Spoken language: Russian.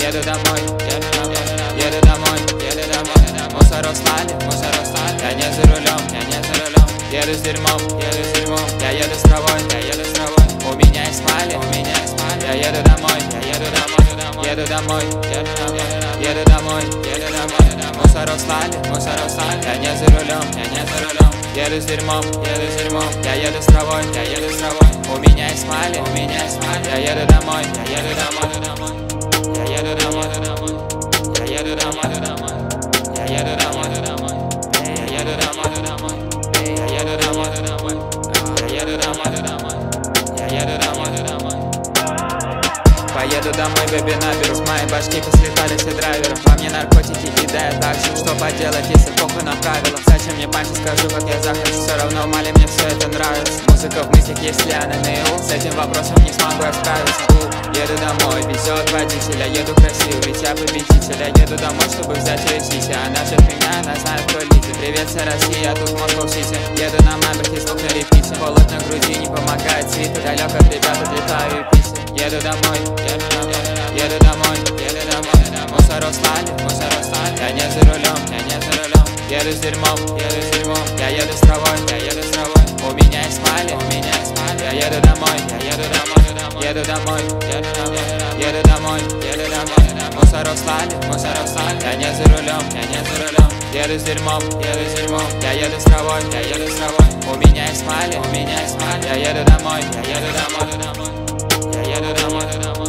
еду домой, еду домой, еду домой, еду домой. Мусор услали, я не за рулем, я не за рулем. Еду с дерьмом, я еду с травой, я еду с травой. У меня есть мали, я еду домой, я еду домой, еду домой, еду домой, еду домой, еду домой. Мусор услали, я не за рулем, я не за рулем. Еду с дерьмом, я еду с травой, я еду с травой. У меня есть мали, я еду домой, я еду домой, я еду домой, я еду домой, я еду домой, я еду домой, я еду домой, я еду домой, я еду домой, я еду домой. Поеду домой, бэби, наберу. С моей башки послетали все драйверы. Во мне наркотики кидают так же. Что поделать, если похуй на правила? Зачем мне память, скажу, как я захочу. Все равно в мале мне все это нравится. Музыка в мыслях, если она наяву. С этим вопросом не смогу я справиться. Еду домой, везет водителя. Еду красиво, ведь я победитель. Я еду домой, чтобы взять ее сиси. Она ждет меня, она знает, кто лидер. Привет, вся Россия, я тут в Москва-Сити. Еду на мамбах и звук на репите. Холод на груди, не помогает свитер. Далек от ребят, отлетаю и писю. Еду домой, еду домой, еду домой, еду домой. Мусор услали, я не за рулем, я не за рулем. Еду с дерьмом, я еду с травой, я еду с травой. У меня есть мали, я еду домой, я еду домой, еду домой, еду домой, еду домой, еду домой. Мусор услали, я не за рулем, я не за рулем. Еду с дерьмом, я еду с травой, я еду с травой. У меня есть мали, я еду домой, я еду домой, я еду домой.